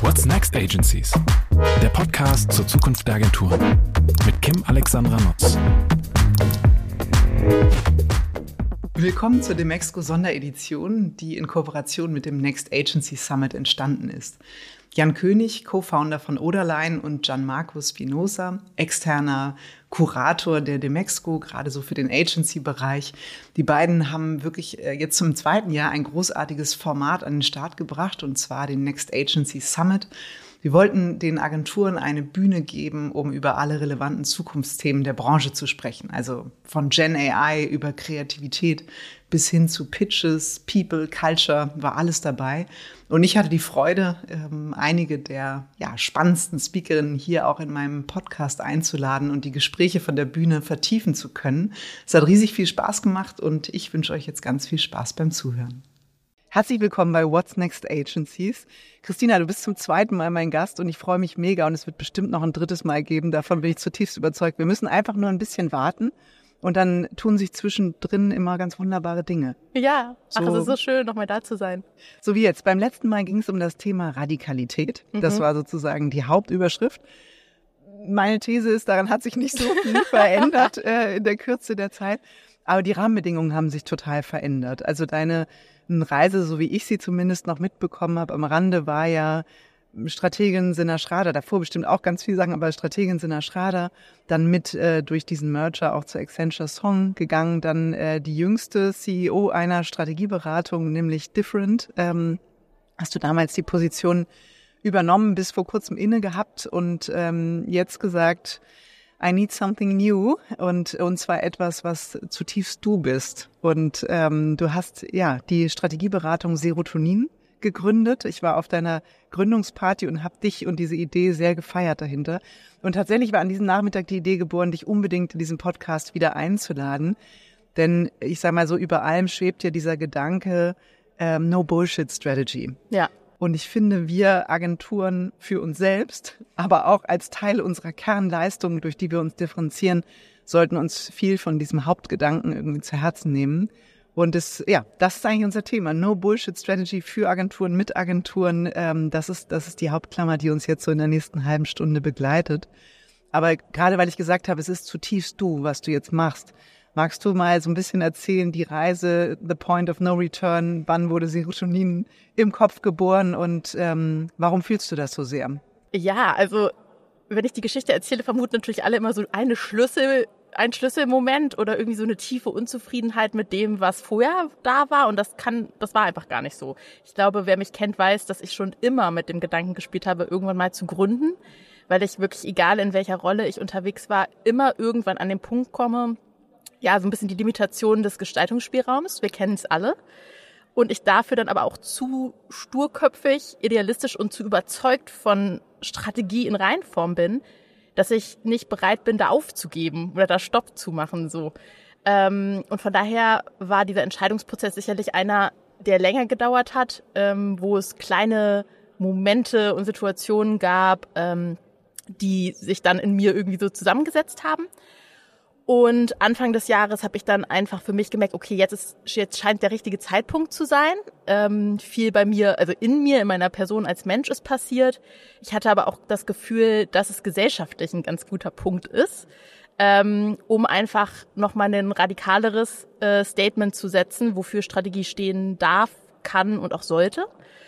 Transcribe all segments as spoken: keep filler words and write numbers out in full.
What's Next Agencies? Der Podcast zur Zukunft der Agenturen mit Kim Alexandra Nutz. Willkommen zur Demexco Sonderedition, die in Kooperation mit dem Next Agency Summit entstanden ist. Jan König, Co-Founder von Oderlein, und Gianmarco Spinosa, externer Kurator der Demexco, gerade so für den Agency-Bereich. Die beiden haben wirklich jetzt zum zweiten Jahr ein großartiges Format an den Start gebracht, und zwar den Next Agency Summit. Wir wollten den Agenturen eine Bühne geben, um über alle relevanten Zukunftsthemen der Branche zu sprechen. Also von Gen A I über Kreativität bis hin zu Pitches, People, Culture, war alles dabei. Und ich hatte die Freude, ähm, einige der ja, spannendsten Speakerinnen hier auch in meinem Podcast einzuladen und die Gespräche von der Bühne vertiefen zu können. Es hat riesig viel Spaß gemacht und ich wünsche euch jetzt ganz viel Spaß beim Zuhören. Herzlich willkommen bei What's Next Agencies. Christina, du bist zum zweiten Mal mein Gast und ich freue mich mega, und es wird bestimmt noch ein drittes Mal geben. Davon bin ich zutiefst überzeugt. Wir müssen einfach nur ein bisschen warten und dann tun sich zwischendrin immer ganz wunderbare Dinge. Ja, so, ach, es ist so schön, nochmal da zu sein. So wie jetzt. Beim letzten Mal ging es um das Thema Radikalität. Mhm. Das war sozusagen die Hauptüberschrift. Meine These ist, daran hat sich nicht so viel verändert äh, in der Kürze der Zeit. Aber die Rahmenbedingungen haben sich total verändert. Also deine Reise, so wie ich sie zumindest noch mitbekommen habe, am Rande war ja Strategin Sinna Schrader, davor bestimmt auch ganz viel sagen, aber Strategin Sinna Schrader, dann mit äh, durch diesen Merger auch zu Accenture Song gegangen, dann äh, die jüngste C E O einer Strategieberatung, nämlich Different. Ähm, hast du damals die Position übernommen, bis vor kurzem inne gehabt und ähm, jetzt gesagt, I need something new, und und zwar etwas, was zutiefst du bist. Und ähm, du hast ja die Strategieberatung Serotonin gegründet. Ich war auf deiner Gründungsparty und habe dich und diese Idee sehr gefeiert dahinter. Und tatsächlich war an diesem Nachmittag die Idee geboren, dich unbedingt in diesen Podcast wieder einzuladen. Denn ich sage mal so, über allem schwebt ja dieser Gedanke ähm, No Bullshit Strategy. Ja. Und ich finde, wir Agenturen für uns selbst, aber auch als Teil unserer Kernleistungen, durch die wir uns differenzieren, sollten uns viel von diesem Hauptgedanken irgendwie zu Herzen nehmen. Und das, ja, das ist eigentlich unser Thema. No Bullshit Strategy für Agenturen, mit Agenturen. Ähm, das ist, das ist die Hauptklammer, die uns jetzt so in der nächsten halben Stunde begleitet. Aber gerade weil ich gesagt habe, es ist zutiefst du, was du jetzt machst. Magst du mal so ein bisschen erzählen, die Reise, the point of no return, wann wurde Serotonin im Kopf geboren und ähm, warum fühlst du das so sehr? Ja, also wenn ich die Geschichte erzähle, vermuten natürlich alle immer so eine Schlüssel, ein Schlüsselmoment oder irgendwie so eine tiefe Unzufriedenheit mit dem, was vorher da war, und das kann, das war einfach gar nicht so. Ich glaube, wer mich kennt, weiß, dass ich schon immer mit dem Gedanken gespielt habe, irgendwann mal zu gründen, weil ich wirklich, egal in welcher Rolle ich unterwegs war, immer irgendwann an den Punkt komme, ja, so ein bisschen die Limitation des Gestaltungsspielraums. Wir kennen es alle. Und ich dafür dann aber auch zu sturköpfig, idealistisch und zu überzeugt von Strategie in Reinform bin, dass ich nicht bereit bin, da aufzugeben oder da Stopp zu machen, so. Ähm, und von daher war dieser Entscheidungsprozess sicherlich einer, der länger gedauert hat, ähm, wo es kleine Momente und Situationen gab, ähm, die sich dann in mir irgendwie so zusammengesetzt haben. Und Anfang des Jahres habe ich dann einfach für mich gemerkt, okay, jetzt ist, jetzt scheint der richtige Zeitpunkt zu sein. Ähm, viel bei mir, also in mir, in meiner Person als Mensch ist passiert. Ich hatte aber auch das Gefühl, dass es gesellschaftlich ein ganz guter Punkt ist, ähm, um einfach nochmal ein radikaleres äh, Statement zu setzen, wofür Strategie stehen darf, kann und auch sollte.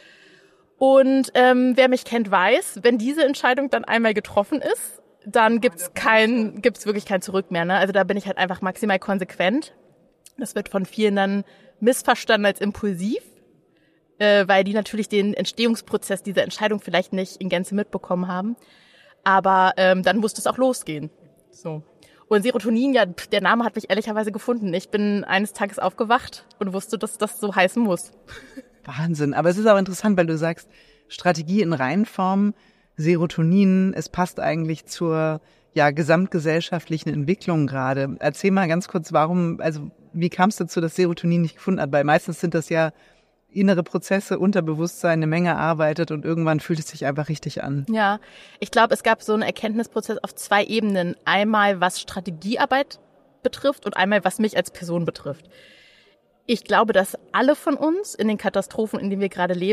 Und ähm, wer mich kennt, weiß, wenn diese Entscheidung dann einmal getroffen ist, dann gibt's kein, gibt's wirklich kein Zurück mehr, ne? Also da bin ich halt einfach maximal konsequent. Das wird von vielen dann missverstanden als impulsiv, äh, weil die natürlich den Entstehungsprozess dieser Entscheidung vielleicht nicht in Gänze mitbekommen haben. Aber ähm, dann musste es auch losgehen. So. Und Serotonin, ja, der Name hat mich ehrlicherweise gefunden. Ich bin eines Tages aufgewacht und wusste, dass das so heißen muss. Wahnsinn. Aber es ist auch interessant, weil du sagst, Strategie in Reinform, Serotonin, es passt eigentlich zur ja gesamtgesellschaftlichen Entwicklung gerade. Erzähl mal ganz kurz, warum, also wie kam es dazu, dass Serotonin nicht gefunden hat? Weil meistens sind das ja innere Prozesse, Unterbewusstsein, eine Menge arbeitet und irgendwann fühlt es sich einfach richtig an. Ja, ich glaube, es gab so einen Erkenntnisprozess auf zwei Ebenen. Einmal, was Strategiearbeit betrifft und einmal, was mich als Person betrifft. Ich glaube, dass alle von uns in den Katastrophen, in denen wir gerade leben,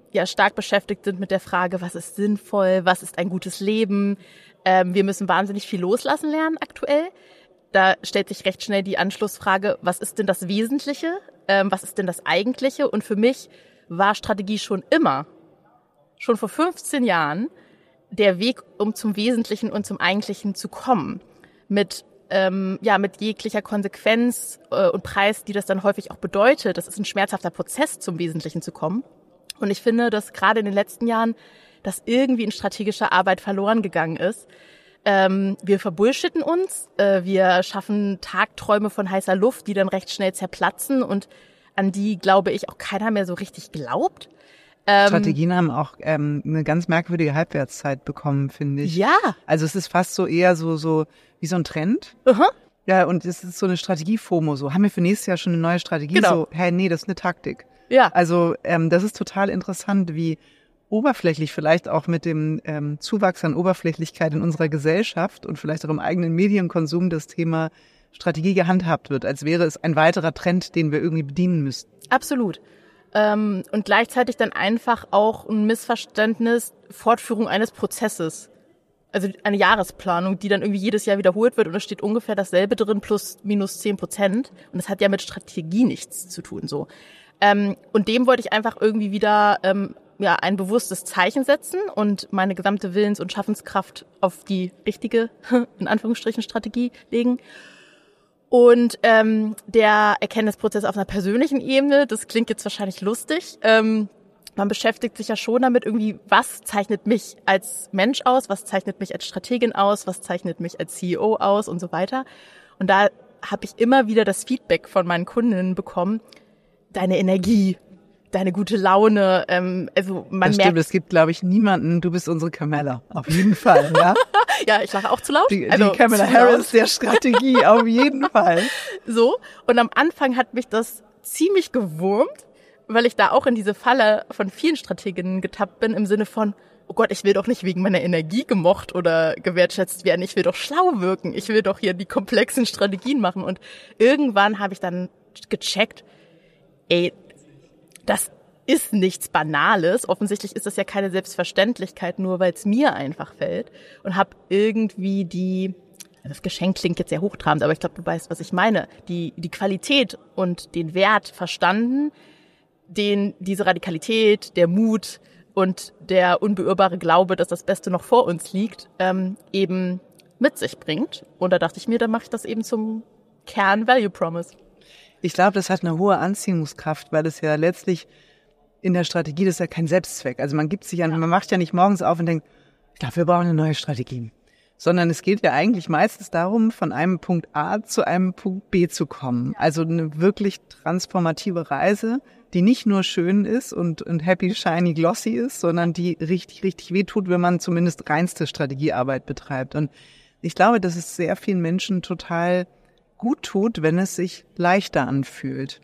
ja stark beschäftigt sind mit der Frage, was ist sinnvoll, was ist ein gutes Leben. Ähm, wir müssen wahnsinnig viel loslassen lernen aktuell. Da stellt sich recht schnell die Anschlussfrage, was ist denn das Wesentliche? Ähm, was ist denn das Eigentliche? Und für mich war Strategie schon immer, schon vor fünfzehn Jahren, der Weg, um zum Wesentlichen und zum Eigentlichen zu kommen. Mit, ähm, ja, mit jeglicher Konsequenz äh, und Preis, die das dann häufig auch bedeutet. Das ist ein schmerzhafter Prozess, zum Wesentlichen zu kommen. Und ich finde, dass gerade in den letzten Jahren das irgendwie in strategischer Arbeit verloren gegangen ist. Ähm, wir verbullshitten uns, äh, wir schaffen Tagträume von heißer Luft, die dann recht schnell zerplatzen und an die, glaube ich, auch keiner mehr so richtig glaubt. Ähm, Strategien haben auch ähm, eine ganz merkwürdige Halbwertszeit bekommen, finde ich. Ja. Also es ist fast so eher so so wie so ein Trend. Uh-huh. Ja, und es ist so eine Strategie-FOMO. So, haben wir für nächstes Jahr schon eine neue Strategie? Genau. So, hey, nee, das ist eine Taktik. Ja. Also ähm, das ist total interessant, wie oberflächlich vielleicht auch mit dem ähm, Zuwachs an Oberflächlichkeit in unserer Gesellschaft und vielleicht auch im eigenen Medienkonsum das Thema Strategie gehandhabt wird, als wäre es ein weiterer Trend, den wir irgendwie bedienen müssten. Absolut. Ähm, und gleichzeitig dann einfach auch ein Missverständnis, Fortführung eines Prozesses. Also eine Jahresplanung, die dann irgendwie jedes Jahr wiederholt wird und da steht ungefähr dasselbe drin plus minus zehn Prozent. Und das hat ja mit Strategie nichts zu tun, so. Ähm, und dem wollte ich einfach irgendwie wieder ähm, ja ein bewusstes Zeichen setzen und meine gesamte Willens- und Schaffenskraft auf die richtige, in Anführungsstrichen, Strategie legen. Und ähm, der Erkenntnisprozess auf einer persönlichen Ebene, das klingt jetzt wahrscheinlich lustig, ähm, man beschäftigt sich ja schon damit irgendwie, was zeichnet mich als Mensch aus, was zeichnet mich als Strategin aus, was zeichnet mich als C E O aus und so weiter. Und da habe ich immer wieder das Feedback von meinen Kundinnen bekommen, deine Energie, deine gute Laune, ähm, also man das merkt... Stimmt, es gibt, glaube ich, niemanden, du bist unsere Camilla, auf jeden Fall, ja. Ja, ich lache auch zu laut. Die, also, die Kamala Harris der Strategie, auf jeden Fall. So, und am Anfang hat mich das ziemlich gewurmt, weil ich da auch in diese Falle von vielen Strateginnen getappt bin, im Sinne von, oh Gott, ich will doch nicht wegen meiner Energie gemocht oder gewertschätzt werden, ich will doch schlau wirken, ich will doch hier die komplexen Strategien machen. Und irgendwann habe ich dann gecheckt, ey, das ist nichts Banales. Offensichtlich ist das ja keine Selbstverständlichkeit, nur weil es mir einfach fällt. Und habe irgendwie die, das Geschenk klingt jetzt sehr hochtrabend, aber ich glaube, du weißt, was ich meine, die die Qualität und den Wert verstanden, den diese Radikalität, der Mut und der unbeirrbare Glaube, dass das Beste noch vor uns liegt, ähm, eben mit sich bringt. Und da dachte ich mir, dann mache ich das eben zum Kern-Value-Promise. Ich glaube, das hat eine hohe Anziehungskraft, weil es ja letztlich in der Strategie, das ist ja kein Selbstzweck. Also man gibt sich ja, man macht ja nicht morgens auf und denkt, ich glaube, wir brauchen eine neue Strategie. Sondern es geht ja eigentlich meistens darum, von einem Punkt A zu einem Punkt B zu kommen. Also eine wirklich transformative Reise, die nicht nur schön ist und, und happy, shiny, glossy ist, sondern die richtig, richtig wehtut, wenn man zumindest reinste Strategiearbeit betreibt. Und ich glaube, dass es sehr vielen Menschen total gut tut, wenn es sich leichter anfühlt.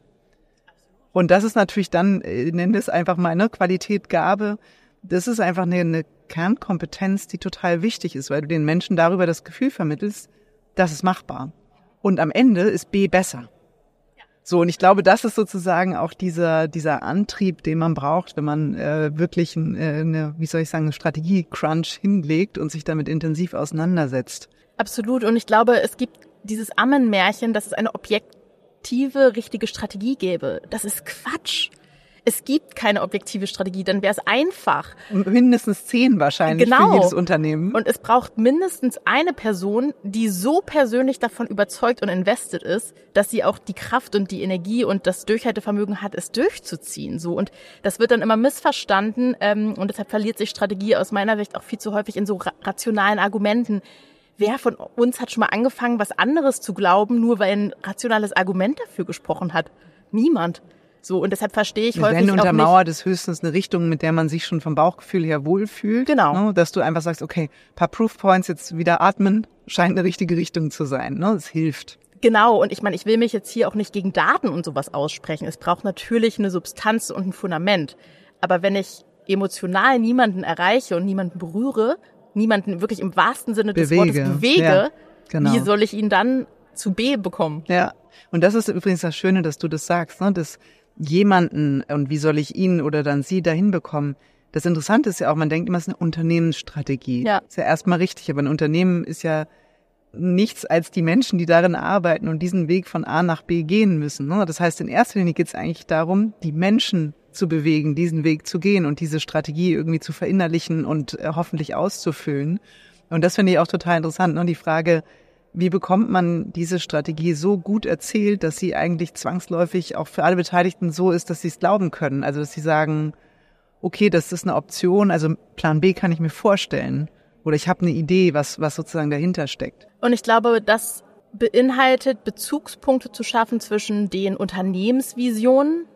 Und das ist natürlich dann, ich nenne es einfach mal eine Qualität, Gabe, das ist einfach eine, eine Kernkompetenz, die total wichtig ist, weil du den Menschen darüber das Gefühl vermittelst, das ist machbar. Und am Ende ist B besser. So, und ich glaube, das ist sozusagen auch dieser dieser Antrieb, den man braucht, wenn man äh, wirklich ein, äh, eine, wie soll ich sagen, eine Strategie-Crunch hinlegt und sich damit intensiv auseinandersetzt. Absolut. Und ich glaube, es gibt dieses Ammenmärchen, dass es eine objektive, richtige Strategie gäbe. Das ist Quatsch. Es gibt keine objektive Strategie, dann wäre es einfach. Mindestens zehn wahrscheinlich genau. Für jedes Unternehmen. Und es braucht mindestens eine Person, die so persönlich davon überzeugt und invested ist, dass sie auch die Kraft und die Energie und das Durchhaltevermögen hat, es durchzuziehen. So, und das wird dann immer missverstanden ähm, und deshalb verliert sich Strategie aus meiner Sicht auch viel zu häufig in so ra- rationalen Argumenten. Wer von uns hat schon mal angefangen, was anderes zu glauben, nur weil ein rationales Argument dafür gesprochen hat? Niemand. So, und deshalb verstehe ich häufig Wenn auch nicht. untermauert ist höchstens eine Richtung, mit der man sich schon vom Bauchgefühl her wohlfühlt. Genau. Ne, dass du einfach sagst, okay, paar Proof Points, jetzt wieder atmen, scheint eine richtige Richtung zu sein. Ne? Das hilft. Genau, und ich meine, ich will mich jetzt hier auch nicht gegen Daten und sowas aussprechen. Es braucht natürlich eine Substanz und ein Fundament. Aber wenn ich emotional niemanden erreiche und niemanden berühre, niemanden wirklich im wahrsten Sinne des Bewege. Wortes bewege, Ja, genau. wie soll ich ihn dann zu B bekommen? Ja, und das ist übrigens das Schöne, dass du das sagst. Ne? Das jemanden und wie soll ich ihn oder dann sie dahin bekommen. Das Interessante ist ja auch, man denkt immer, es ist eine Unternehmensstrategie. Ja. Ist ja erstmal richtig, aber ein Unternehmen ist ja nichts als die Menschen, die darin arbeiten und diesen Weg von A nach B gehen müssen. Das heißt, in erster Linie geht es eigentlich darum, die Menschen zu bewegen, diesen Weg zu gehen und diese Strategie irgendwie zu verinnerlichen und äh, hoffentlich auszufüllen. Und das finde ich auch total interessant. Und die Frage, wie bekommt man diese Strategie so gut erzählt, dass sie eigentlich zwangsläufig auch für alle Beteiligten so ist, dass sie es glauben können? Also, dass sie sagen, okay, das ist eine Option, also Plan B kann ich mir vorstellen. Oder ich habe eine Idee, was, was sozusagen dahinter steckt. Und ich glaube, das beinhaltet, Bezugspunkte zu schaffen zwischen den Unternehmensvisionen,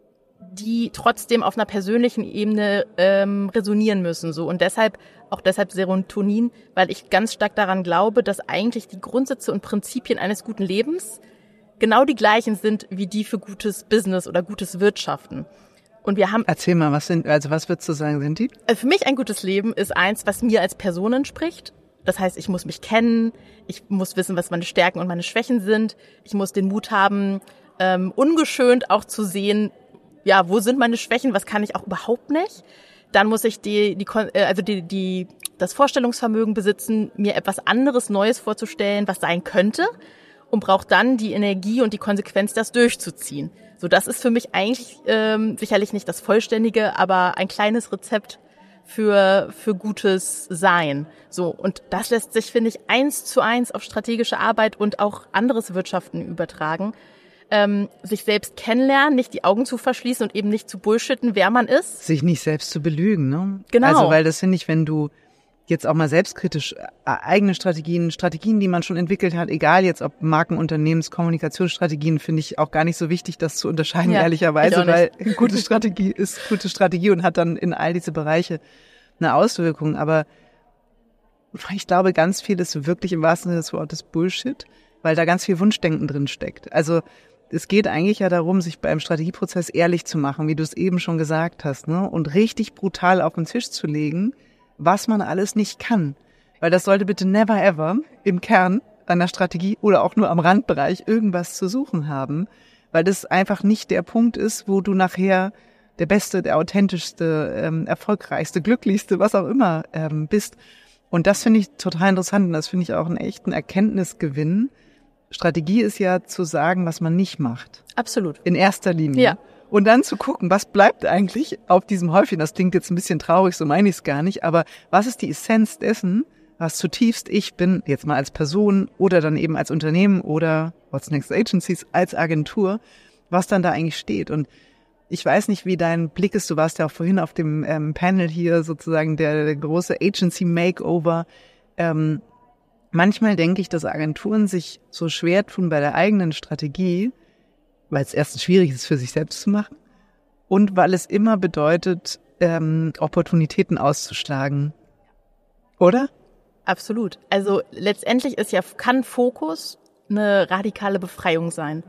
die trotzdem auf einer persönlichen Ebene ähm, resonieren müssen. So. Und deshalb, auch deshalb Serotonin, weil ich ganz stark daran glaube, dass eigentlich die Grundsätze und Prinzipien eines guten Lebens genau die gleichen sind wie die für gutes Business oder gutes Wirtschaften. Und wir haben. Erzähl mal, was sind, also was würdest du sagen, sind die? Also für mich ein gutes Leben ist eins, was mir als Person entspricht. Das heißt, ich muss mich kennen, ich muss wissen, was meine Stärken und meine Schwächen sind. Ich muss den Mut haben, ähm, ungeschönt auch zu sehen, ja, wo sind meine Schwächen, was kann ich auch überhaupt nicht. Dann muss ich die, die, also die, die, das Vorstellungsvermögen besitzen, mir etwas anderes, Neues vorzustellen, was sein könnte, und brauche dann die Energie und die Konsequenz, das durchzuziehen. So, das ist für mich eigentlich ähm, sicherlich nicht das Vollständige, aber ein kleines Rezept für für gutes Sein. So, und das lässt sich, finde ich, eins zu eins auf strategische Arbeit und auch anderes Wirtschaften übertragen. Ähm, sich selbst kennenlernen, nicht die Augen zu verschließen und eben nicht zu bullshitten, wer man ist. Sich nicht selbst zu belügen, ne? Genau. Also, weil das finde ich, wenn du jetzt auch mal selbstkritisch eigene Strategien, Strategien, die man schon entwickelt hat, egal jetzt ob Marken, Unternehmens, Kommunikationsstrategien, finde ich auch gar nicht so wichtig, das zu unterscheiden, ja, ehrlicherweise, weil gute Strategie ist gute Strategie und hat dann in all diese Bereiche eine Auswirkung. Aber ich glaube, ganz viel ist wirklich im wahrsten Sinne des Wortes Bullshit, weil da ganz viel Wunschdenken drin steckt. Also es geht eigentlich ja darum, sich beim Strategieprozess ehrlich zu machen, wie du es eben schon gesagt hast, ne? Und richtig brutal auf den Tisch zu legen, was man alles nicht kann. Weil das sollte bitte never ever im Kern einer Strategie oder auch nur am Randbereich irgendwas zu suchen haben, weil das einfach nicht der Punkt ist, wo du nachher der beste, der authentischste, ähm, erfolgreichste, glücklichste, was auch immer ähm, bist. Und das finde ich total interessant und das finde ich auch einen echten Erkenntnisgewinn. Strategie ist ja zu sagen, was man nicht macht. Absolut. In erster Linie. Ja. Und dann zu gucken, was bleibt eigentlich auf diesem Häufchen. Das klingt jetzt ein bisschen traurig, so meine ich es gar nicht. Aber was ist die Essenz dessen, was zutiefst ich bin, jetzt mal als Person oder dann eben als Unternehmen oder What's Next Agencies als Agentur, was dann da eigentlich steht. Und ich weiß nicht, wie dein Blick ist. Du warst ja auch vorhin auf dem ähm, Panel hier sozusagen der, der große Agency Makeover. Ähm, manchmal denke ich, dass Agenturen sich so schwer tun bei der eigenen Strategie, weil es erstens schwierig ist, für sich selbst zu machen und weil es immer bedeutet, ähm, Opportunitäten auszuschlagen. Oder? Absolut. Also letztendlich ist ja, kann Fokus eine radikale Befreiung sein.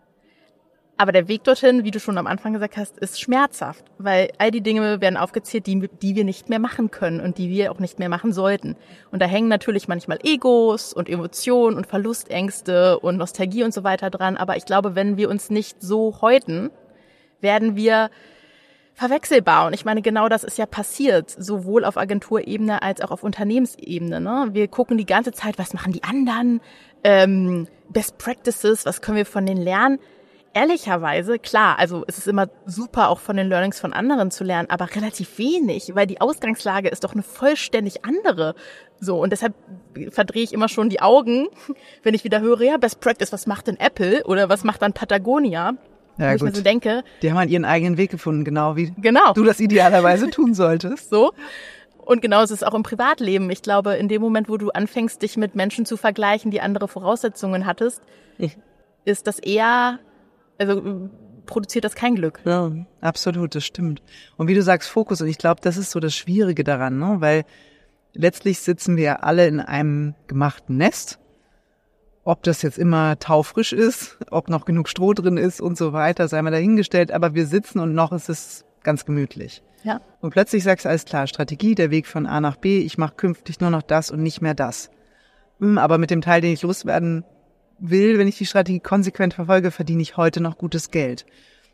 Aber der Weg dorthin, wie du schon am Anfang gesagt hast, ist schmerzhaft, weil all die Dinge werden aufgezählt, die, die wir nicht mehr machen können und die wir auch nicht mehr machen sollten. Und da hängen natürlich manchmal Egos und Emotionen und Verlustängste und Nostalgie und so weiter dran. Aber ich glaube, wenn wir uns nicht so häuten, werden wir verwechselbar. Und ich meine, genau das ist ja passiert, sowohl auf Agenturebene als auch auf Unternehmensebene. Ne? Wir gucken die ganze Zeit, was machen die anderen, ähm, Best Practices, was können wir von denen lernen. Ehrlicherweise, klar, also es ist immer super, auch von den Learnings von anderen zu lernen, aber relativ wenig, weil die Ausgangslage ist doch eine vollständig andere. So, und deshalb verdrehe ich immer schon die Augen, wenn ich wieder höre, ja, Best Practice, was macht denn Apple oder was macht dann Patagonia? Ja, wo gut. ich mir so denke. Die haben halt ihren eigenen Weg gefunden, genau wie genau. du das idealerweise tun solltest. So. Und genauso ist es auch im Privatleben. Ich glaube, in dem Moment, wo du anfängst, dich mit Menschen zu vergleichen, die andere Voraussetzungen hattest, ich. ist das eher... Also produziert das kein Glück. Ja, absolut, das stimmt. Und wie du sagst, Fokus. Und ich glaube, das ist so das Schwierige daran, ne? Weil letztlich sitzen wir ja alle in einem gemachten Nest. Ob das jetzt immer taufrisch ist, ob noch genug Stroh drin ist und so weiter, sei mal dahingestellt. Aber wir sitzen und noch ist es ganz gemütlich. Ja. Und plötzlich sagst du, alles klar, Strategie, der Weg von A nach B. Ich mache künftig nur noch das und nicht mehr das. Aber mit dem Teil, den ich loswerden will, wenn ich die Strategie konsequent verfolge, verdiene ich heute noch gutes Geld.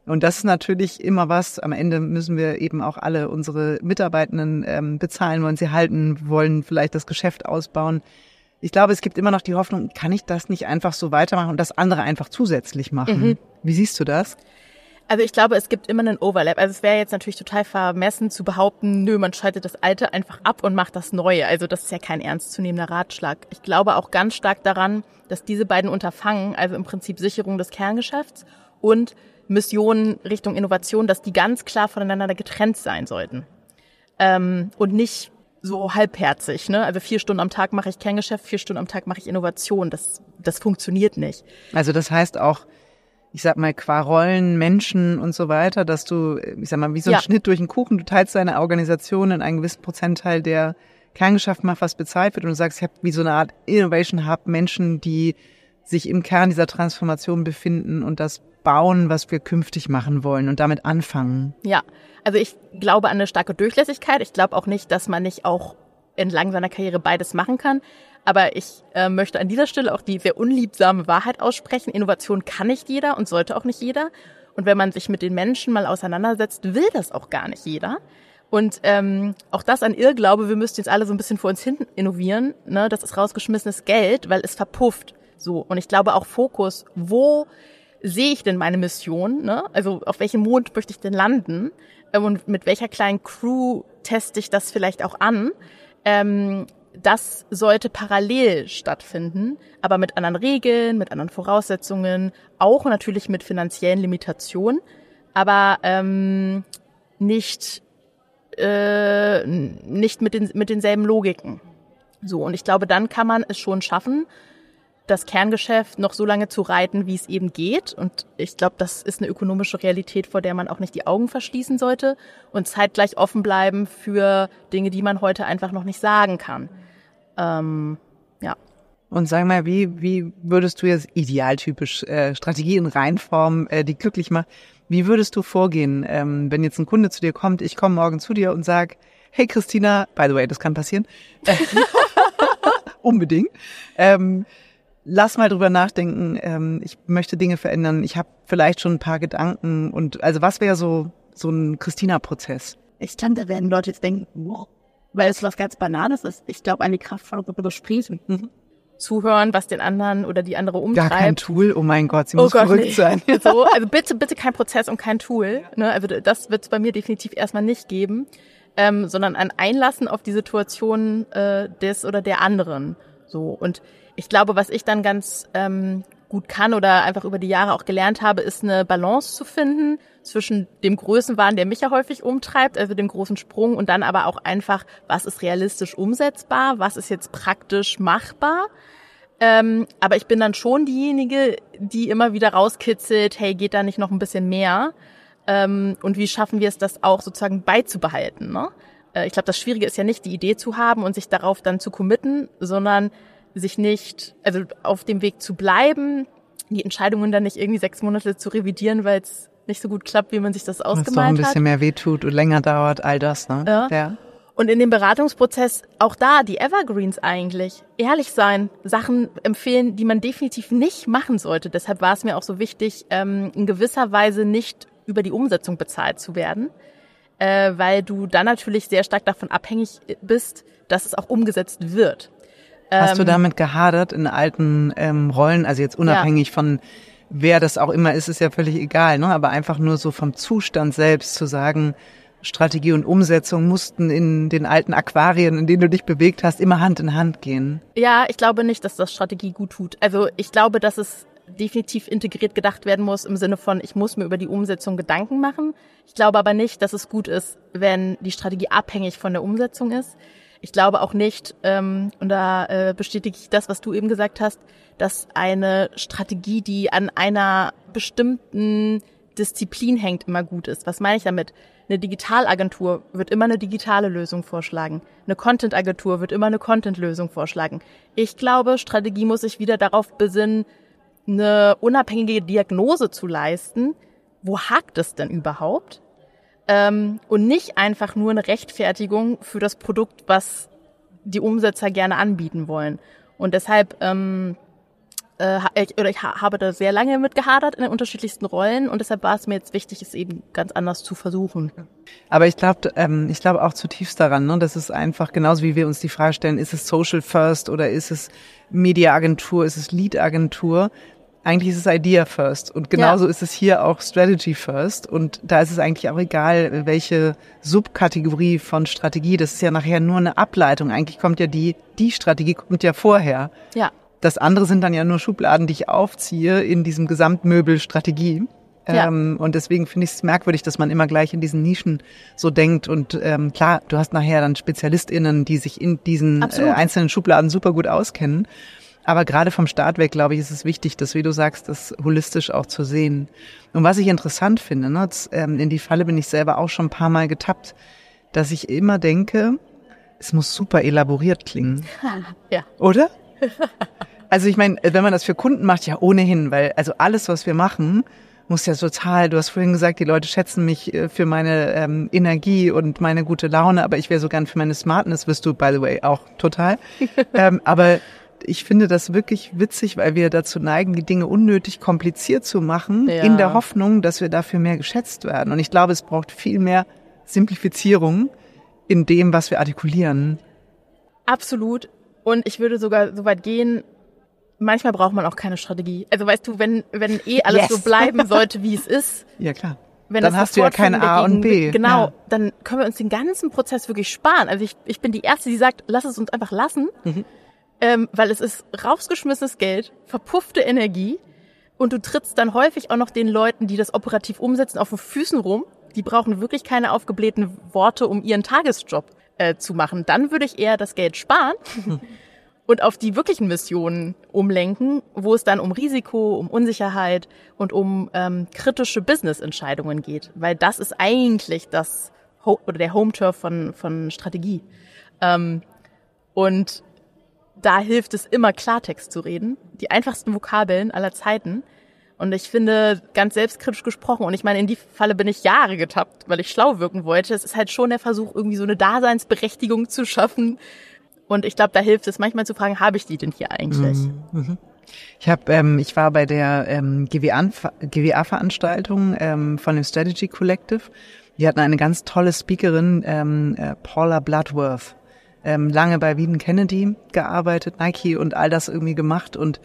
Und das ist natürlich immer was, am Ende müssen wir eben auch alle unsere Mitarbeitenden ähm, bezahlen, wollen sie halten, wollen vielleicht das Geschäft ausbauen. Ich glaube, es gibt immer noch die Hoffnung, kann ich das nicht einfach so weitermachen und das andere einfach zusätzlich machen? Mhm. Wie siehst du das? Also ich glaube, es gibt immer einen Overlap. Also es wäre jetzt natürlich total vermessen zu behaupten, nö, man schaltet das Alte einfach ab und macht das Neue. Also das ist ja kein ernstzunehmender Ratschlag. Ich glaube auch ganz stark daran, dass diese beiden Unterfangen, also im Prinzip Sicherung des Kerngeschäfts und Missionen Richtung Innovation, dass die ganz klar voneinander getrennt sein sollten. Ähm, und nicht so halbherzig, ne? Also vier Stunden am Tag mache ich Kerngeschäft, vier Stunden am Tag mache ich Innovation. Das, das funktioniert nicht. Also das heißt auch, ich sag mal, qua Rollen, Menschen und so weiter, dass du, ich sag mal, wie so ein ja. Schnitt durch den Kuchen, du teilst deine Organisation in einen gewissen Prozentteil, der Kerngeschäft macht, was bezahlt wird und du sagst, ich habe wie so eine Art Innovation Hub, Menschen, die sich im Kern dieser Transformation befinden und das bauen, was wir künftig machen wollen und damit anfangen. Ja, also ich glaube an eine starke Durchlässigkeit. Ich glaube auch nicht, dass man nicht auch entlang seiner Karriere beides machen kann. Aber ich äh, möchte an dieser Stelle auch die sehr unliebsame Wahrheit aussprechen. Innovation kann nicht jeder und sollte auch nicht jeder. Und wenn man sich mit den Menschen mal auseinandersetzt, will das auch gar nicht jeder. Und ähm, auch das ein Irrglaube, wir müssten jetzt alle so ein bisschen vor uns hin innovieren. Ne? Das ist rausgeschmissenes Geld, weil es verpufft. So. Und ich glaube auch Fokus, wo sehe ich denn meine Mission? Ne? Also auf welchem Mond möchte ich denn landen? Und mit welcher kleinen Crew teste ich das vielleicht auch an? Ähm, das sollte parallel stattfinden, aber mit anderen Regeln, mit anderen Voraussetzungen, auch natürlich mit finanziellen Limitationen, aber ähm, nicht äh, nicht mit den mit denselben Logiken. So, und ich glaube, dann kann man es schon schaffen, das Kerngeschäft noch so lange zu reiten, wie es eben geht. Und ich glaube, das ist eine ökonomische Realität, vor der man auch nicht die Augen verschließen sollte und zeitgleich offen bleiben für Dinge, die man heute einfach noch nicht sagen kann. Ähm, ja. Und sag mal, wie wie würdest du jetzt idealtypisch äh, Strategie in Reinform, äh, die glücklich macht, wie würdest du vorgehen, ähm, wenn jetzt ein Kunde zu dir kommt, ich komme morgen zu dir und sag, hey Christina, by the way, das kann passieren, äh, unbedingt, ähm, lass mal drüber nachdenken, ähm, ich möchte Dinge verändern, ich habe vielleicht schon ein paar Gedanken und also was wäre so so ein Christina-Prozess? Ich glaube, da werden Leute jetzt denken, wow, weil es was ganz Banales ist. Ich glaube an die Kraft von Gesprächen. Mhm. Zuhören, was den anderen oder die andere umtreibt. Gar kein Tool, oh mein Gott, sie muss oh Gott, verrückt nee. sein. So, also bitte, bitte kein Prozess und kein Tool. Ne? Also das wird es bei mir definitiv erstmal nicht geben, ähm, sondern ein Einlassen auf die Situation äh, des oder der anderen. So, und ich glaube, was ich dann ganz ähm, gut kann oder einfach über die Jahre auch gelernt habe, ist eine Balance zu finden zwischen dem Größenwahn, der mich ja häufig umtreibt, also dem großen Sprung und dann aber auch einfach, was ist realistisch umsetzbar, was ist jetzt praktisch machbar. Ähm, aber ich bin dann schon diejenige, die immer wieder rauskitzelt, hey, geht da nicht noch ein bisschen mehr? Ähm, und wie schaffen wir es, das auch sozusagen beizubehalten? Ne? Äh, ich glaube, das Schwierige ist ja nicht, die Idee zu haben und sich darauf dann zu committen, sondern sich nicht, also auf dem Weg zu bleiben, die Entscheidungen dann nicht irgendwie sechs Monate zu revidieren, weil es nicht so gut klappt, wie man sich das ausgemalt hat. Weil es doch ein bisschen mehr wehtut und länger dauert, all das, ne? Ja. ja. Und in dem Beratungsprozess auch da die Evergreens eigentlich. Ehrlich sein, Sachen empfehlen, die man definitiv nicht machen sollte. Deshalb war es mir auch so wichtig, ähm, in gewisser Weise nicht über die Umsetzung bezahlt zu werden, äh, weil du dann natürlich sehr stark davon abhängig bist, dass es auch umgesetzt wird. Hast ähm, du damit gehadert in alten ähm, Rollen, also jetzt unabhängig ja. von wer das auch immer ist, ist ja völlig egal, ne? Aber einfach nur so vom Zustand selbst zu sagen, Strategie und Umsetzung mussten in den alten Aquarien, in denen du dich bewegt hast, immer Hand in Hand gehen. Ja, ich glaube nicht, dass das Strategie gut tut. Also ich glaube, dass es definitiv integriert gedacht werden muss im Sinne von, ich muss mir über die Umsetzung Gedanken machen. Ich glaube aber nicht, dass es gut ist, wenn die Strategie abhängig von der Umsetzung ist. Ich glaube auch nicht, ähm, und da äh, bestätige ich das, was du eben gesagt hast, dass eine Strategie, die an einer bestimmten Disziplin hängt, immer gut ist. Was meine ich damit? Eine Digitalagentur wird immer eine digitale Lösung vorschlagen. Eine Content-Agentur wird immer eine Content-Lösung vorschlagen. Ich glaube, Strategie muss sich wieder darauf besinnen, eine unabhängige Diagnose zu leisten. Wo hakt es denn überhaupt? Ähm, und nicht einfach nur eine Rechtfertigung für das Produkt, was die Umsetzer gerne anbieten wollen. Und deshalb ähm, äh, ich, oder ich ha- habe da sehr lange mit gehadert in den unterschiedlichsten Rollen und deshalb war es mir jetzt wichtig, es eben ganz anders zu versuchen. Aber ich glaube, ähm, ich glaube auch zutiefst daran, ne, dass es einfach genauso wie wir uns die Frage stellen, ist es Social First oder ist es Media-Agentur, ist es Lead-Agentur? Eigentlich ist es Idea First und genauso ja. ist es hier auch Strategy First und da ist es eigentlich auch egal, welche Subkategorie von Strategie, das ist ja nachher nur eine Ableitung. Eigentlich kommt ja die, die Strategie kommt ja vorher. Ja. Das andere sind dann ja nur Schubladen, die ich aufziehe in diesem Gesamtmöbel Strategie. Ja. Ähm, und deswegen finde ich es merkwürdig, dass man immer gleich in diesen Nischen so denkt. Und ähm, klar, du hast nachher dann SpezialistInnen, die sich in diesen äh, einzelnen Schubladen super gut auskennen. Aber gerade vom Start weg, glaube ich, ist es wichtig, das, wie du sagst, das holistisch auch zu sehen. Und was ich interessant finde, ne, das, ähm, in die Falle bin ich selber auch schon ein paar Mal getappt, dass ich immer denke, es muss super elaboriert klingen. Ja. Oder? Also ich meine, wenn man das für Kunden macht, ja ohnehin, weil also alles, was wir machen, muss ja total, du hast vorhin gesagt, die Leute schätzen mich für meine ähm, Energie und meine gute Laune, aber ich wäre so gern für meine Smartness, wirst du, by the way, auch total. ähm, aber ich finde das wirklich witzig, weil wir dazu neigen, die Dinge unnötig kompliziert zu machen, ja. in der Hoffnung, dass wir dafür mehr geschätzt werden. Und ich glaube, es braucht viel mehr Simplifizierung in dem, was wir artikulieren. Absolut. Und ich würde sogar so weit gehen, manchmal braucht man auch keine Strategie. Also weißt du, wenn wenn eh alles yes. so bleiben sollte, wie es ist. Ja, klar. Wenn dann hast du ja kein A und B. Genau, ja. dann können wir uns den ganzen Prozess wirklich sparen. Also ich ich bin die Erste, die sagt, lass es uns einfach lassen. Mhm. Ähm, weil es ist rausgeschmissenes Geld, verpuffte Energie und du trittst dann häufig auch noch den Leuten, die das operativ umsetzen, auf den Füßen rum. Die brauchen wirklich keine aufgeblähten Worte, um ihren Tagesjob äh, zu machen. Dann würde ich eher das Geld sparen hm. und auf die wirklichen Missionen umlenken, wo es dann um Risiko, um Unsicherheit und um ähm, kritische Business-Entscheidungen geht. Weil das ist eigentlich das Ho- oder der Home-Turf von, von Strategie. Ähm, und da hilft es immer, Klartext zu reden. Die einfachsten Vokabeln aller Zeiten. Und ich finde, ganz selbstkritisch gesprochen, und ich meine, in die Falle bin ich Jahre getappt, weil ich schlau wirken wollte. Es ist halt schon der Versuch, irgendwie so eine Daseinsberechtigung zu schaffen. Und ich glaube, da hilft es manchmal zu fragen, habe ich die denn hier eigentlich? Mhm. Ich habe, ähm, ich war bei der ähm, G W A-Veranstaltung ähm, von dem Strategy Collective. Die hatten eine ganz tolle Speakerin, ähm, äh, Paula Bloodworth. Ähm, lange bei Wieden Kennedy gearbeitet, Nike und all das irgendwie gemacht und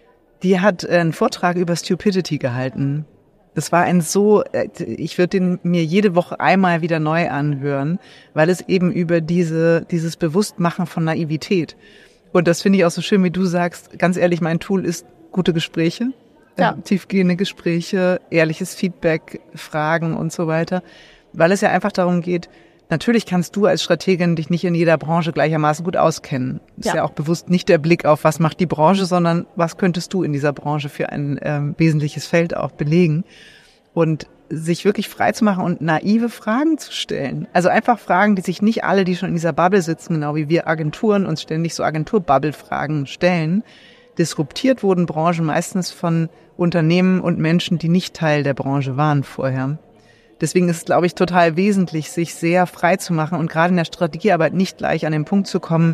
die hat äh, einen Vortrag über Stupidity gehalten. Das war ein so, äh, ich würde den mir jede Woche einmal wieder neu anhören, weil es eben über diese dieses Bewusstmachen von Naivität und das finde ich auch so schön, wie du sagst, ganz ehrlich, mein Tool ist gute Gespräche, ja. äh, tiefgehende Gespräche, ehrliches Feedback, Fragen und so weiter, weil es ja einfach darum geht, natürlich kannst du als Strategin dich nicht in jeder Branche gleichermaßen gut auskennen. Ist ja. ja auch bewusst nicht der Blick auf, was macht die Branche, sondern was könntest du in dieser Branche für ein ähm, wesentliches Feld auch belegen. Und sich wirklich frei zu machen und naive Fragen zu stellen. Also einfach Fragen, die sich nicht alle, die schon in dieser Bubble sitzen, genau wie wir Agenturen uns ständig so Agentur-Bubble-Fragen stellen. Disruptiert wurden Branchen meistens von Unternehmen und Menschen, die nicht Teil der Branche waren vorher. Deswegen ist es, glaube ich, total wesentlich, sich sehr frei zu machen und gerade in der Strategiearbeit nicht gleich an den Punkt zu kommen,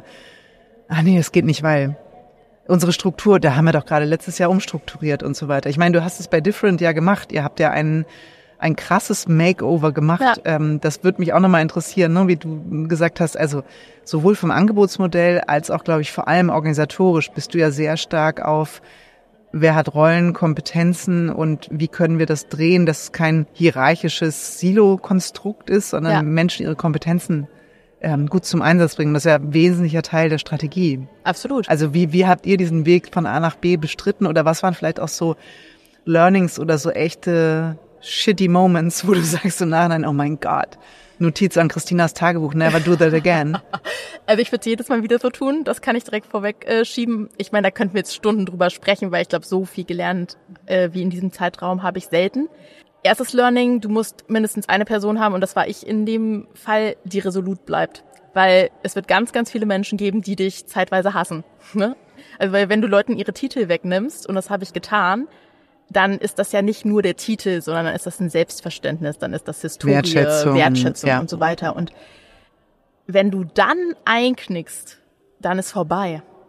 ah nee, das geht nicht, weil unsere Struktur, da haben wir doch gerade letztes Jahr umstrukturiert und so weiter. Ich meine, du hast es bei Different ja gemacht. Ihr habt ja ein, ein krasses Makeover gemacht. Ja. Ähm, das würde mich auch nochmal interessieren, ne, wie du gesagt hast. Also sowohl vom Angebotsmodell als auch, glaube ich, vor allem organisatorisch bist du ja sehr stark auf wer hat Rollen, Kompetenzen und wie können wir das drehen, dass es kein hierarchisches Silo-Konstrukt ist, sondern ja. Menschen ihre Kompetenzen ähm, gut zum Einsatz bringen. Das ist ja ein wesentlicher Teil der Strategie. Absolut. Also wie, wie habt ihr diesen Weg von A nach B bestritten oder was waren vielleicht auch so Learnings oder so echte shitty Moments, wo du sagst so nachher, oh mein Gott, Notiz an Christinas Tagebuch, never do that again. Also ich würde es jedes Mal wieder so tun, das kann ich direkt vorweg äh, schieben. Ich meine, da könnten wir jetzt Stunden drüber sprechen, weil ich glaube, so viel gelernt äh, wie in diesem Zeitraum habe ich selten. Erstes Learning, du musst mindestens eine Person haben und das war ich in dem Fall, die resolut bleibt. Weil es wird ganz, ganz viele Menschen geben, die dich zeitweise hassen. Ne? Also weil wenn du Leuten ihre Titel wegnimmst, und das habe ich getan, dann ist das ja nicht nur der Titel, sondern dann ist das ein Selbstverständnis, dann ist das Historie, Wertschätzung, Wertschätzung ja. und so weiter. Und wenn du dann einknickst, dann ist vorbei.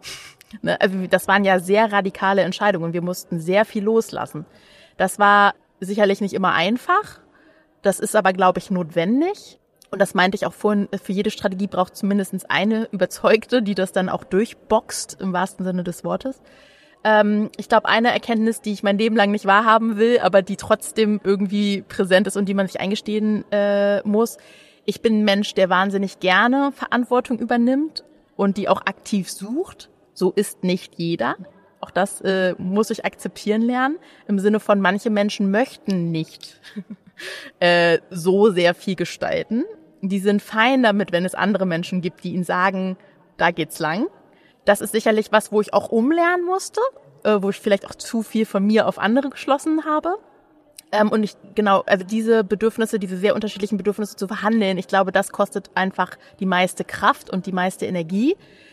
Ne? Also das waren ja sehr radikale Entscheidungen. Wir mussten sehr viel loslassen. Das war sicherlich nicht immer einfach. Das ist aber, glaube ich, notwendig. Und das meinte ich auch vorhin, für jede Strategie braucht zumindest eine Überzeugte, die das dann auch durchboxt, im wahrsten Sinne des Wortes. Ähm, ich glaube, eine Erkenntnis, die ich mein Leben lang nicht wahrhaben will, aber die trotzdem irgendwie präsent ist und die man sich eingestehen äh, muss. Ich bin ein Mensch, der wahnsinnig gerne Verantwortung übernimmt und die auch aktiv sucht. So ist nicht jeder. Auch das äh, muss ich akzeptieren lernen. Im Sinne von, manche Menschen möchten nicht äh, so sehr viel gestalten. Die sind fein damit, wenn es andere Menschen gibt, die ihnen sagen, da geht's lang. Das ist sicherlich was, wo ich auch umlernen musste, äh, wo ich vielleicht auch zu viel von mir auf andere geschlossen habe. Ähm, und ich, genau, also diese Bedürfnisse, diese sehr unterschiedlichen Bedürfnisse zu verhandeln, ich glaube, das kostet einfach die meiste Kraft und die meiste Energie.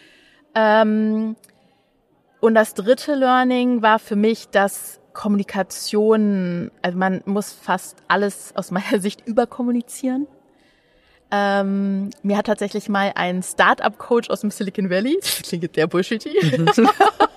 Ähm, und das dritte Learning war für mich, dass Kommunikation, also man muss fast alles aus meiner Sicht überkommunizieren. Ähm, mir hat tatsächlich mal ein Start-up-Coach aus dem Silicon Valley, das klingt jetzt sehr bullshitty, mhm.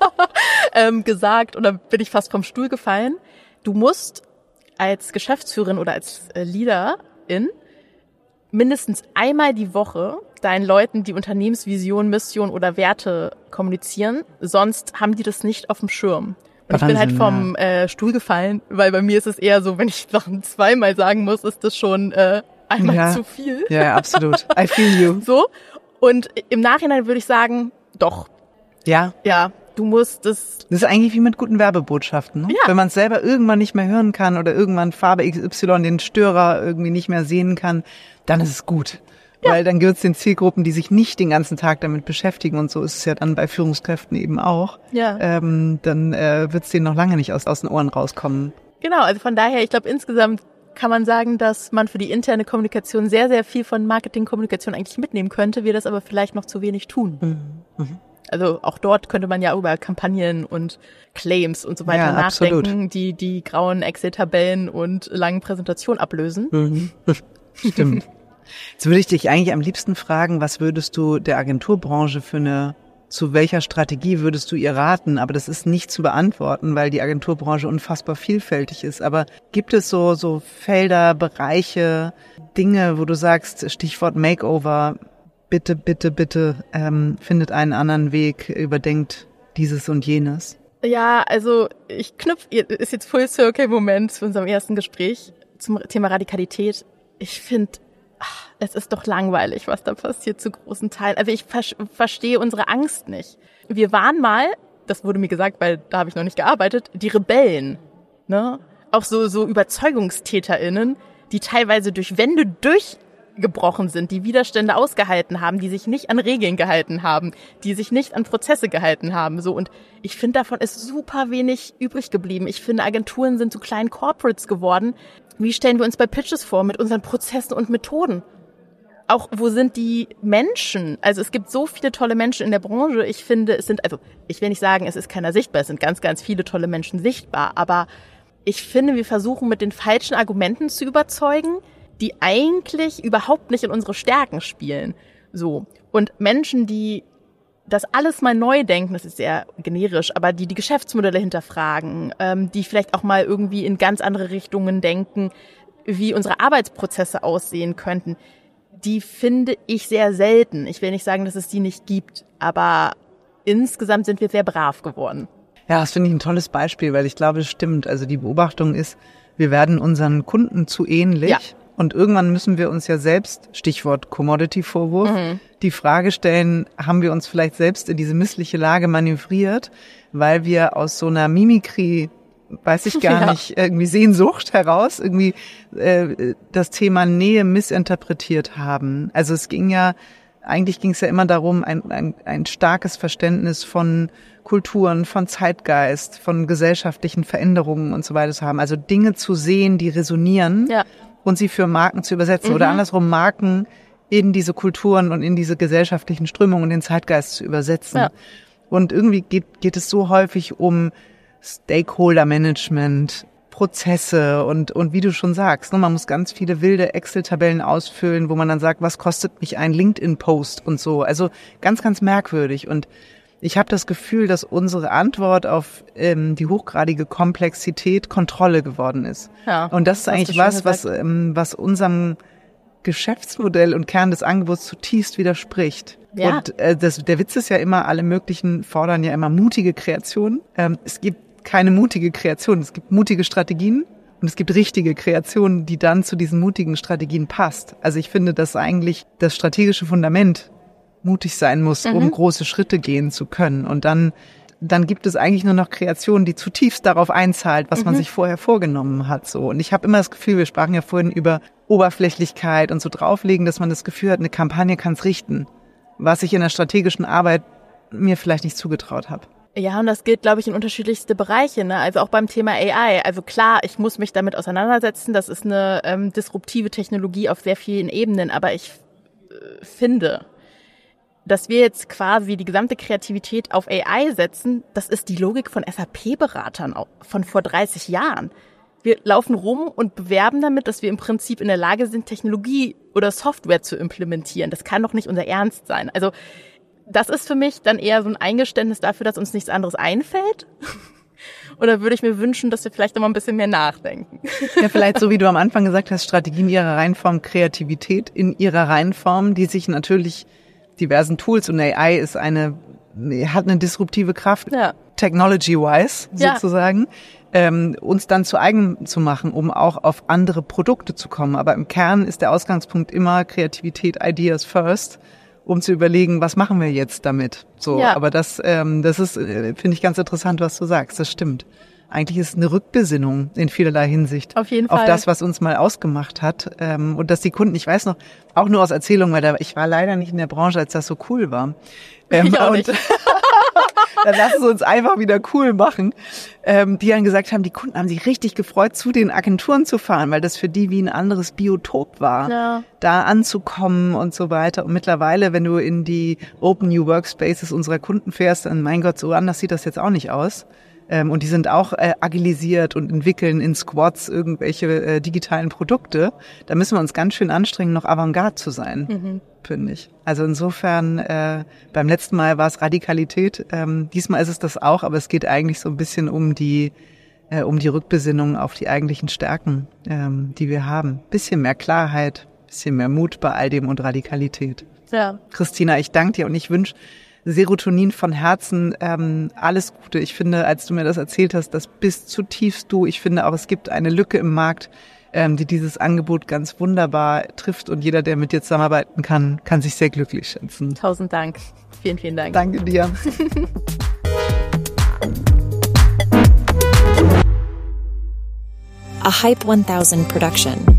ähm, gesagt, und da bin ich fast vom Stuhl gefallen, du musst als Geschäftsführerin oder als äh, Leaderin mindestens einmal die Woche deinen Leuten die Unternehmensvision, Mission oder Werte kommunizieren, sonst haben die das nicht auf dem Schirm. Und ich bin halt vom äh, Stuhl gefallen, weil bei mir ist es eher so, wenn ich Sachen zweimal sagen muss, ist das schon äh, einmal ja. zu viel. Ja, absolut. I feel you. So. Und im Nachhinein würde ich sagen, doch. Ja. Ja, du musst das. Das ist eigentlich wie mit guten Werbebotschaften. Ne? Ja. Wenn man es selber irgendwann nicht mehr hören kann oder irgendwann Farbe X Y den Störer irgendwie nicht mehr sehen kann, dann ist es gut. Ja. Weil dann gehört es den Zielgruppen, die sich nicht den ganzen Tag damit beschäftigen, und so ist es ja dann bei Führungskräften eben auch, ja. ähm, dann äh, wird es denen noch lange nicht aus, aus den Ohren rauskommen. Genau, also von daher, ich glaube, insgesamt kann man sagen, dass man für die interne Kommunikation sehr, sehr viel von Marketingkommunikation eigentlich mitnehmen könnte, wir das aber vielleicht noch zu wenig tun. Mhm. Mhm. Also auch dort könnte man ja über Kampagnen und Claims und so weiter ja, nachdenken, absolut. die die grauen Excel-Tabellen und langen Präsentationen ablösen. Mhm. Stimmt. Jetzt würde ich dich eigentlich am liebsten fragen, was würdest du der Agenturbranche für eine, zu welcher Strategie würdest du ihr raten? Aber das ist nicht zu beantworten, weil die Agenturbranche unfassbar vielfältig ist. Aber gibt es so, so Felder, Bereiche, Dinge, wo du sagst, Stichwort Makeover, bitte, bitte, bitte, ähm, findet einen anderen Weg, überdenkt dieses und jenes? Ja, also ich knüpfe, ist jetzt Full Circle Moment zu unserem ersten Gespräch zum Thema Radikalität. Ich finde, es ist doch langweilig, was da passiert zu großen Teilen. Also ich ver- verstehe unsere Angst nicht. Wir waren mal, das wurde mir gesagt, weil da habe ich noch nicht gearbeitet, die Rebellen, ne? Auch so so UberzeugungstäterInnen, die teilweise durch Wände durchgebrochen sind, die Widerstände ausgehalten haben, die sich nicht an Regeln gehalten haben, die sich nicht an Prozesse gehalten haben. So, und ich finde, davon ist super wenig übrig geblieben. Ich finde, Agenturen sind zu kleinen Corporates geworden. Wie stellen wir uns bei Pitches vor mit unseren Prozessen und Methoden? Auch, wo sind die Menschen? Also es gibt so viele tolle Menschen in der Branche. Ich finde, es sind, also ich will nicht sagen, es ist keiner sichtbar. Es sind ganz, ganz viele tolle Menschen sichtbar. Aber ich finde, wir versuchen mit den falschen Argumenten zu überzeugen, die eigentlich überhaupt nicht in unsere Stärken spielen. So. Und Menschen, die das alles mal neu denken, das ist sehr generisch, aber die die Geschäftsmodelle hinterfragen, ähm, die vielleicht auch mal irgendwie in ganz andere Richtungen denken, wie unsere Arbeitsprozesse aussehen könnten, die finde ich sehr selten. Ich will nicht sagen, dass es die nicht gibt, aber insgesamt sind wir sehr brav geworden. Ja, das finde ich ein tolles Beispiel, weil ich glaube, es stimmt. Also die Beobachtung ist, wir werden unseren Kunden zu ähnlich. Ja. Und irgendwann müssen wir uns ja selbst, Stichwort Commodity-Vorwurf, mhm. die Frage stellen, haben wir uns vielleicht selbst in diese missliche Lage manövriert, weil wir aus so einer Mimikrie, weiß ich gar ja. nicht, irgendwie Sehnsucht heraus, irgendwie äh, das Thema Nähe missinterpretiert haben. Also es ging ja, eigentlich ging es ja immer darum, ein, ein, ein starkes Verständnis von Kulturen, von Zeitgeist, von gesellschaftlichen Veränderungen und so weiter zu haben. Also Dinge zu sehen, die resonieren. Ja. Und sie für Marken zu übersetzen mhm. oder andersrum Marken in diese Kulturen und in diese gesellschaftlichen Strömungen und den Zeitgeist zu übersetzen. Ja. Und irgendwie geht, geht es so häufig um Stakeholder-Management, Prozesse und, und wie du schon sagst, ne, man muss ganz viele wilde Excel-Tabellen ausfüllen, wo man dann sagt, was kostet mich ein LinkedIn-Post und so. Also ganz, ganz merkwürdig. Und ich habe das Gefühl, dass unsere Antwort auf ähm, die hochgradige Komplexität Kontrolle geworden ist. Ja, und das ist eigentlich was, was, ähm, was unserem Geschäftsmodell und Kern des Angebots zutiefst widerspricht. Ja. Und äh, das, der Witz ist ja immer, alle möglichen fordern ja immer mutige Kreationen. Ähm, es gibt keine mutige Kreation, es gibt mutige Strategien und es gibt richtige Kreationen, die dann zu diesen mutigen Strategien passt. Also ich finde, dass eigentlich das strategische Fundament mutig sein muss, mhm. um große Schritte gehen zu können. Und dann, dann gibt es eigentlich nur noch Kreationen, die zutiefst darauf einzahlt, was mhm. man sich vorher vorgenommen hat. So. Und ich habe immer das Gefühl, wir sprachen ja vorhin über Oberflächlichkeit und so drauflegen, dass man das Gefühl hat, eine Kampagne kann es richten, was ich in der strategischen Arbeit mir vielleicht nicht zugetraut habe. Ja, und das gilt, glaube ich, in unterschiedlichste Bereiche, ne? Also auch beim Thema A I. Also klar, ich muss mich damit auseinandersetzen. Das ist eine ähm, disruptive Technologie auf sehr vielen Ebenen. Aber ich äh, finde, dass wir jetzt quasi die gesamte Kreativität auf A I setzen, das ist die Logik von S A P-Beratern von vor dreißig Jahren. Wir laufen rum und bewerben damit, dass wir im Prinzip in der Lage sind, Technologie oder Software zu implementieren. Das kann doch nicht unser Ernst sein. Also das ist für mich dann eher so ein Eingeständnis dafür, dass uns nichts anderes einfällt. Oder würde ich mir wünschen, dass wir vielleicht noch mal ein bisschen mehr nachdenken? Ja, vielleicht so wie du am Anfang gesagt hast, Strategie in ihrer Reihenform, Kreativität in ihrer Reihenform, die sich natürlich diversen Tools, und A I ist eine, hat eine disruptive Kraft, ja. technology-wise sozusagen, ja. ähm, uns dann zu eigen zu machen, um auch auf andere Produkte zu kommen. Aber im Kern ist der Ausgangspunkt immer Kreativität, Ideas first, um zu überlegen, was machen wir jetzt damit. So, ja. Aber das, ähm, das ist, äh, finde ich ganz interessant, was du sagst. Das stimmt. Eigentlich ist es eine Rückbesinnung in vielerlei Hinsicht. Auf jeden Fall. Auf das, was uns mal ausgemacht hat. Ähm, und dass die Kunden, ich weiß noch, auch nur aus Erzählungen, weil da, ich war leider nicht in der Branche, als das so cool war. Ähm, ich auch und nicht. Dann lassen sie uns einfach wieder cool machen. Ähm, die dann gesagt haben, die Kunden haben sich richtig gefreut, zu den Agenturen zu fahren, weil das für die wie ein anderes Biotop war, ja. da anzukommen und so weiter. Und mittlerweile, wenn du in die Open New Workspaces unserer Kunden fährst, dann mein Gott, so anders sieht das jetzt auch nicht aus. Ähm, und die sind auch äh, agilisiert und entwickeln in Squads irgendwelche äh, digitalen Produkte. Da müssen wir uns ganz schön anstrengen, noch Avantgarde zu sein, mhm. finde ich. Also insofern, äh, beim letzten Mal war es Radikalität, ähm, diesmal ist es das auch, aber es geht eigentlich so ein bisschen um die äh, um die Rückbesinnung auf die eigentlichen Stärken, ähm, die wir haben. Bisschen mehr Klarheit, bisschen mehr Mut bei all dem und Radikalität. Ja. Christina, ich danke dir und ich wünsche Serotonin von Herzen, ähm, alles Gute. Ich finde, als du mir das erzählt hast, das bist zutiefst du. Ich finde auch, es gibt eine Lücke im Markt, ähm, die dieses Angebot ganz wunderbar trifft. Und jeder, der mit dir zusammenarbeiten kann, kann sich sehr glücklich schätzen. Tausend Dank. Vielen, vielen Dank. Danke dir. A Hype one thousand production.